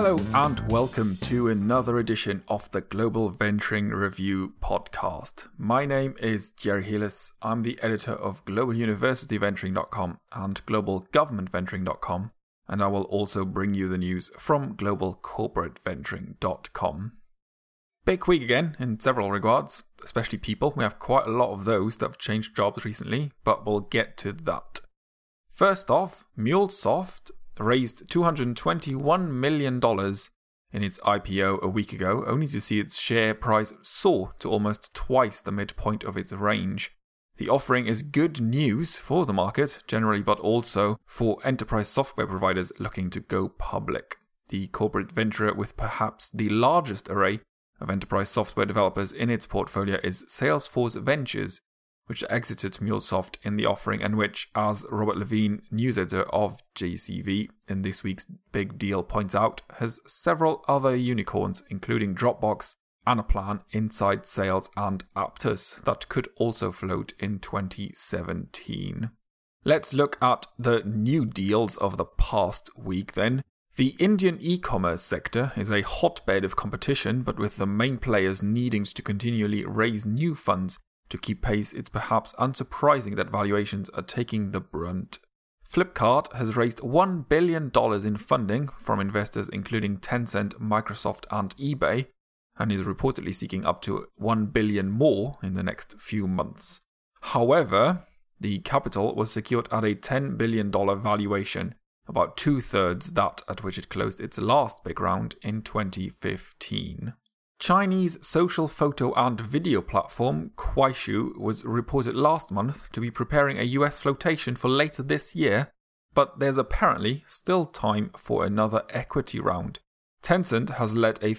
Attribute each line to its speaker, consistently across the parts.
Speaker 1: Hello and welcome to another edition of the Global Venturing Review podcast. My name is Jerry Heelis. I'm the editor of globaluniversityventuring.com and globalgovernmentventuring.com, and I will also bring you the news from globalcorporateventuring.com. Big week again in several regards, especially people. We have quite a lot of those that have changed jobs recently, but we'll get to that. First off, MuleSoft raised $221 million in its IPO a week ago, only to see its share price soar to almost twice the midpoint of its range. The offering is good news for the market generally, but also for enterprise software providers looking to go public. The corporate venturer with perhaps the largest array of enterprise software developers in its portfolio is Salesforce Ventures, which exited MuleSoft in the offering and which, as Robert Levine, news editor of JCV in this week's big deal, points out, has several other unicorns, including Dropbox, Anaplan, Inside Sales, and Aptus, that could also float in 2017. Let's look at the new deals of the past week then. The Indian e-commerce sector is a hotbed of competition, but with the main players needing to continually raise new funds to keep pace, it's perhaps unsurprising that valuations are taking the brunt. Flipkart has raised $1 billion in funding from investors including Tencent, Microsoft and eBay, and is reportedly seeking up to $1 billion more in the next few months. However, the capital was secured at a $10 billion valuation, about two-thirds that at which it closed its last big round in 2015. Chinese social photo and video platform Kuaishou was reported last month to be preparing a US flotation for later this year, but there's apparently still time for another equity round. Tencent has led a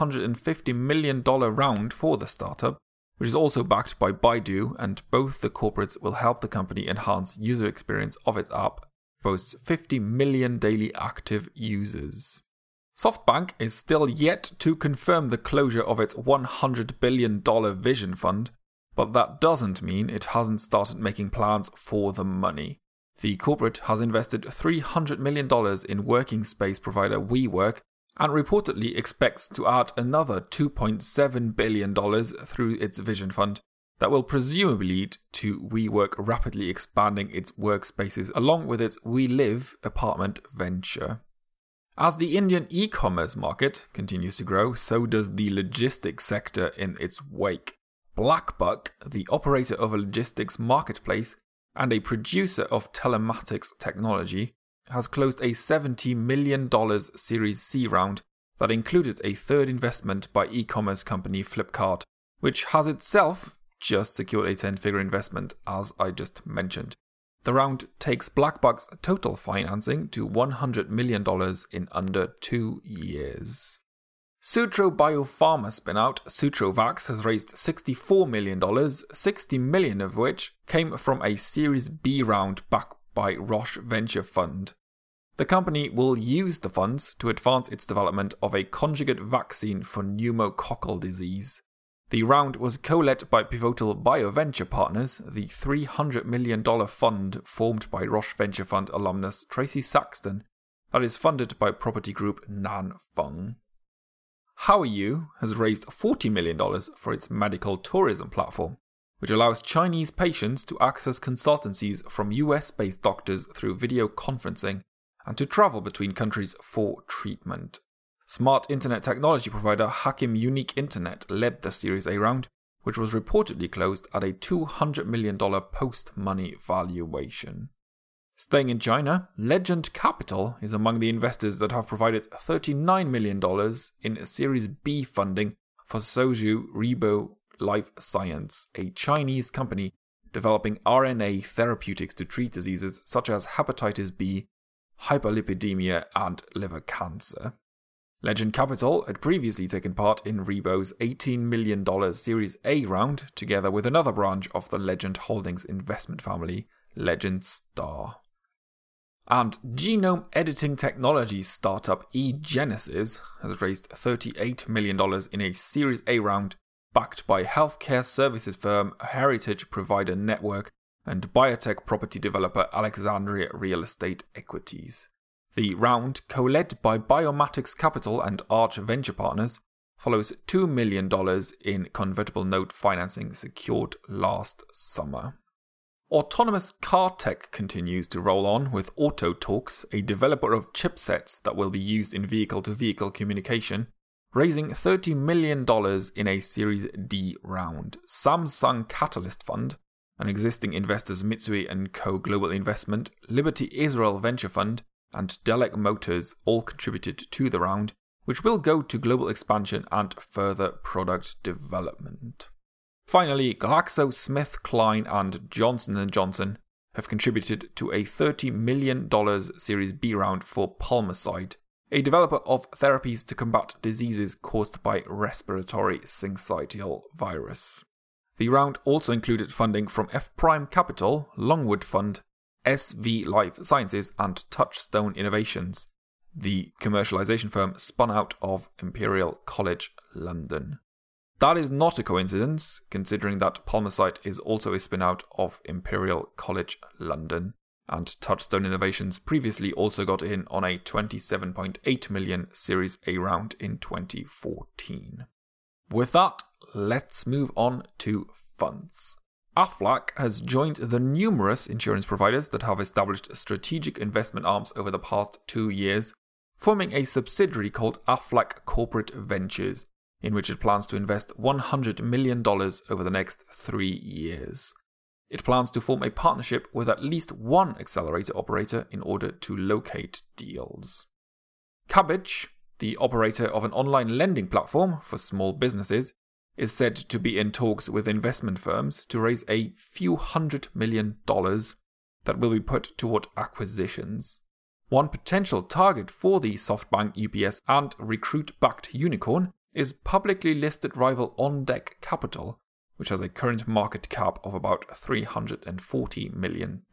Speaker 1: $350 million round for the startup, which is also backed by Baidu, and both the corporates will help the company enhance user experience of its app, boasts 50 million daily active users. SoftBank is still yet to confirm the closure of its $100 billion vision fund, but that doesn't mean it hasn't started making plans for the money. The corporate has invested $300 million in working space provider WeWork and reportedly expects to add another $2.7 billion through its vision fund that will presumably lead to WeWork rapidly expanding its workspaces along with its WeLive apartment venture. As the Indian e-commerce market continues to grow, so does the logistics sector in its wake. BlackBuck, the operator of a logistics marketplace and a producer of telematics technology, has closed a $70 million Series C round that included a third investment by e-commerce company Flipkart, which has itself just secured a 10-figure investment, as I just mentioned. The round takes BlackBuck's total financing to $100 million in under 2 years. Sutro Biopharma spinout Sutrovax has raised $64 million, $60 million of which came from a Series B round backed by Roche Venture Fund. The company will use the funds to advance its development of a conjugate vaccine for pneumococcal disease. The round was co-led by Pivotal BioVenture Partners, the $300 million fund formed by Roche Venture Fund alumnus Tracy Saxton, that is funded by property group Nan Fung. HowAreYou has raised $40 million for its medical tourism platform, which allows Chinese patients to access consultancies from US-based doctors through video conferencing and to travel between countries for treatment. Smart internet technology provider Hakim Unique Internet led the Series A round, which was reportedly closed at a $200 million post-money valuation. Staying in China, Legend Capital is among the investors that have provided $39 million in Series B funding for Suzhou Ribo Life Science, a Chinese company developing RNA therapeutics to treat diseases such as hepatitis B, hyperlipidemia, and liver cancer. Legend Capital had previously taken part in Ribo's $18 million Series A round, together with another branch of the Legend Holdings investment family, Legend Star. And genome editing technology startup eGenesis has raised $38 million in a Series A round, backed by healthcare services firm Heritage Provider Network and biotech property developer Alexandria Real Estate Equities. The round, co-led by Biomatics Capital and Arch Venture Partners, follows $2 million in convertible note financing secured last summer. Autonomous car tech continues to roll on with Autotalks, a developer of chipsets that will be used in vehicle-to-vehicle communication, raising $30 million in a Series D round. Samsung Catalyst Fund, an existing investors Mitsui & Co. Global Investment, Liberty Israel Venture Fund, and Delec Motors all contributed to the round, which will go to global expansion and further product development. Finally, GlaxoSmithKline and Johnson & Johnson have contributed to a $30 million Series B round for Pulmicide, a developer of therapies to combat diseases caused by respiratory syncytial virus. The round also included funding from F Prime Capital, Longwood Fund, SV Life Sciences, and Touchstone Innovations, the commercialization firm spun out of Imperial College London. That is not a coincidence, considering that Pulmicide is also a spin-out of Imperial College London, and Touchstone Innovations previously also got in on a $27.8 million Series A round in 2014. With that, let's move on to funds. Aflac has joined the numerous insurance providers that have established strategic investment arms over the past 2 years, forming a subsidiary called Aflac Corporate Ventures, in which it plans to invest $100 million over the next 3 years. It plans to form a partnership with at least one accelerator operator in order to locate deals. Kabbage, the operator of an online lending platform for small businesses, is said to be in talks with investment firms to raise a few $100 million that will be put toward acquisitions. One potential target for the SoftBank, UPS, and Recruit-backed unicorn is publicly listed rival OnDeck Capital, which has a current market cap of about $340 million.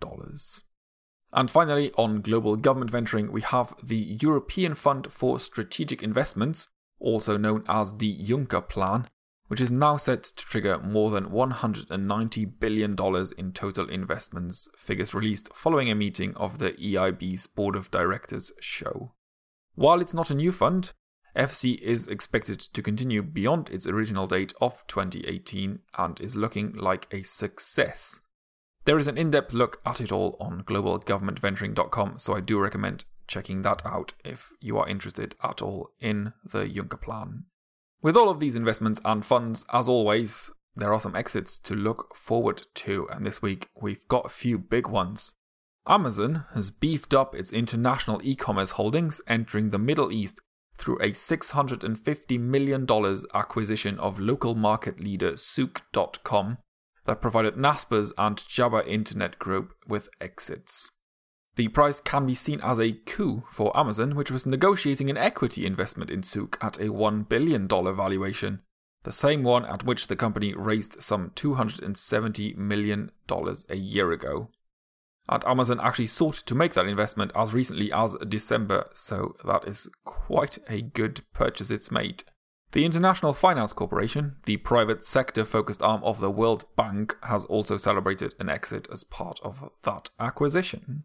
Speaker 1: And finally, on global government venturing, we have the European Fund for Strategic Investments, also known as the Juncker Plan, which is now set to trigger more than $190 billion in total investments, figures released following a meeting of the EIB's Board of Directors show. While it's not a new fund, FC is expected to continue beyond its original date of 2018 and is looking like a success. There is an in-depth look at it all on globalgovernmentventuring.com, so I do recommend checking that out if you are interested at all in the Juncker Plan. With all of these investments and funds, as always, there are some exits to look forward to, and this week we've got a few big ones. Amazon has beefed up its international e-commerce holdings, entering the Middle East through a $650 million acquisition of local market leader Souq.com that provided Naspers and Jabba Internet Group with exits. The price can be seen as a coup for Amazon, which was negotiating an equity investment in Souq at a $1 billion valuation, the same one at which the company raised some $270 million a year ago. And Amazon actually sought to make that investment as recently as December, so that is quite a good purchase it's made. The International Finance Corporation, the private sector-focused arm of the World Bank, has also celebrated an exit as part of that acquisition.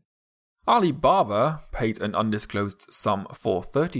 Speaker 1: Alibaba paid an undisclosed sum for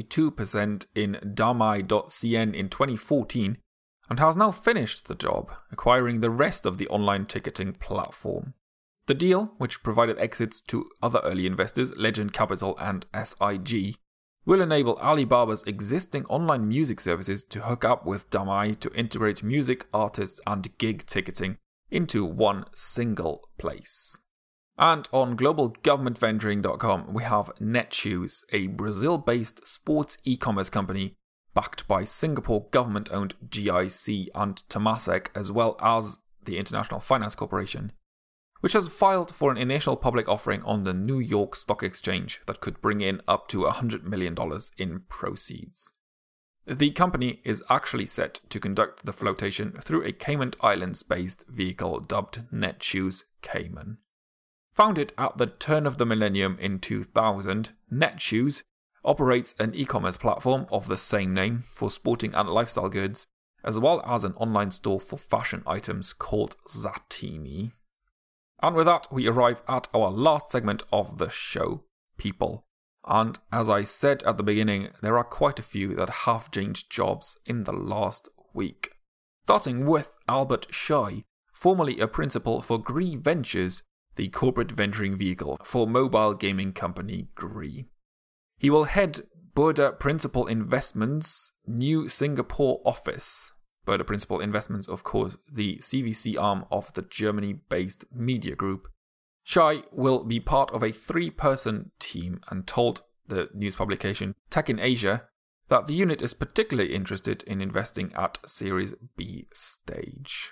Speaker 1: 32% in Damai.cn in 2014 and has now finished the job, acquiring the rest of the online ticketing platform. The deal, which provided exits to other early investors, Legend Capital and SIG, will enable Alibaba's existing online music services to hook up with Damai to integrate music, artists and gig ticketing into one single place. And on globalgovernmentventuring.com, we have Netshoes, a Brazil-based sports e-commerce company backed by Singapore government-owned GIC and Temasek, as well as the International Finance Corporation, which has filed for an initial public offering on the New York Stock Exchange that could bring in up to $100 million in proceeds. The company is actually set to conduct the flotation through a Cayman Islands-based vehicle dubbed Netshoes Cayman. Founded at the turn of the millennium in 2000, Netshoes operates an e-commerce platform of the same name for sporting and lifestyle goods, as well as an online store for fashion items called Zatini. And with that, we arrive at our last segment of the show, people. And as I said at the beginning, there are quite a few that have changed jobs in the last week. Starting with Albert Shai, formerly a principal for Gree Ventures, the corporate venturing vehicle for mobile gaming company Gree. He will head Burda Principal Investments' new Singapore office. Burda Principal Investments, of course, the CVC arm of the Germany-based media group. Shai will be part of a 3-person team and told the news publication Tech in Asia that the unit is particularly interested in investing at Series B stage.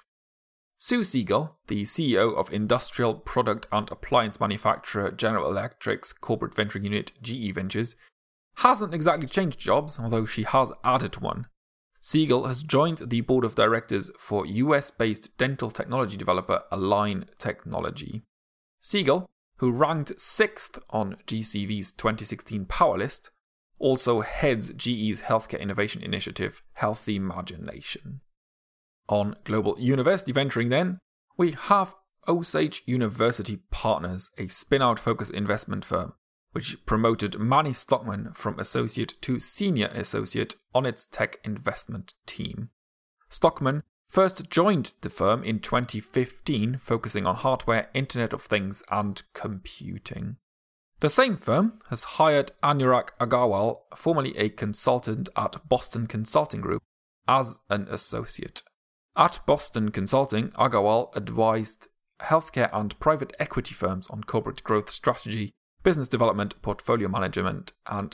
Speaker 1: Sue Siegel, the CEO of industrial product and appliance manufacturer General Electric's corporate venturing unit GE Ventures, hasn't exactly changed jobs, although she has added one. Siegel has joined the board of directors for US-based dental technology developer Align Technology. Siegel, who ranked 6th on GCV's 2016 Power List, also heads GE's healthcare innovation initiative, Healthy Imagination. On global university venturing then, we have Osage University Partners, a spin-out focused investment firm, which promoted Manny Stockman from associate to senior associate on its tech investment team. Stockman first joined the firm in 2015, focusing on hardware, Internet of Things, and computing. The same firm has hired Anurag Agarwal, formerly a consultant at Boston Consulting Group, as an associate. At Boston Consulting, Agarwal advised healthcare and private equity firms on corporate growth strategy, business development, portfolio management, and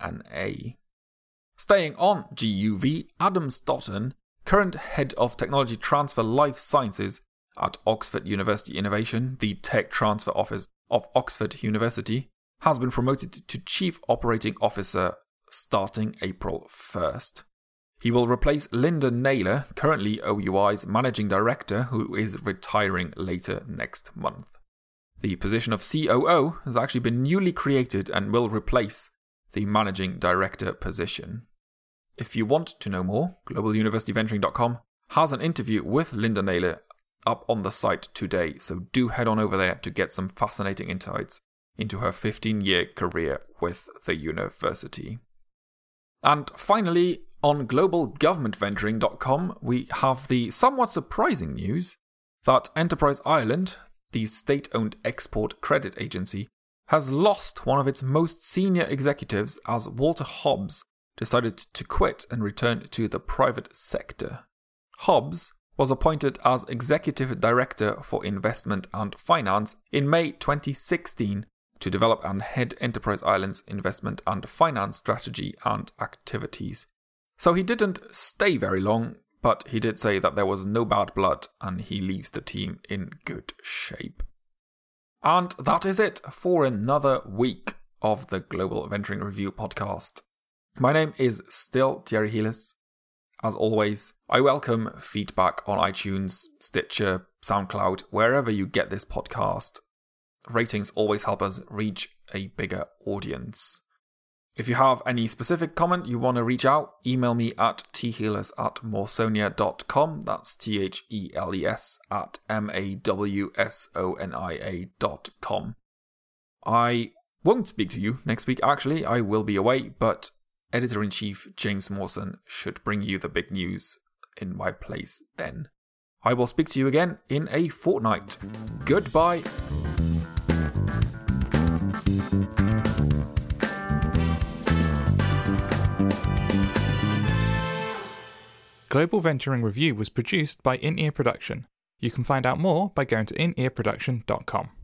Speaker 1: M&A. Staying on GUV, Adam Stoughton, current head of technology transfer life sciences at Oxford University Innovation, the tech transfer office of Oxford University, has been promoted to Chief Operating Officer starting April 1st. He will replace Linda Naylor, currently OUI's Managing Director, who is retiring later next month. The position of COO has actually been newly created and will replace the Managing Director position. If you want to know more, globaluniversityventuring.com has an interview with Linda Naylor up on the site today, so do head on over there to get some fascinating insights into her 15-year career with the university. And finally, on globalgovernmentventuring.com, we have the somewhat surprising news that Enterprise Ireland, the state-owned export credit agency, has lost one of its most senior executives as Walter Hobbs decided to quit and return to the private sector. Hobbs was appointed as Executive Director for Investment and Finance in May 2016 to develop and head Enterprise Ireland's investment and finance strategy and activities. So he didn't stay very long, but he did say that there was no bad blood and he leaves the team in good shape. And that is it for another week of the Global Venturing Review podcast. My name is still Thierry Healis. As always, I welcome feedback on iTunes, Stitcher, SoundCloud, wherever you get this podcast. Ratings always help us reach a bigger audience. If you have any specific comment you want to reach out, email me at thehealis@mawsonia.com. That's THELES@MAWSONIA.com. I won't speak to you next week, actually. I will be away, but Editor-in-Chief James Mawson should bring you the big news in my place then. I will speak to you again in a fortnight. Goodbye.
Speaker 2: Global Venturing Review was produced by In-Ear Production. You can find out more by going to inearproduction.com.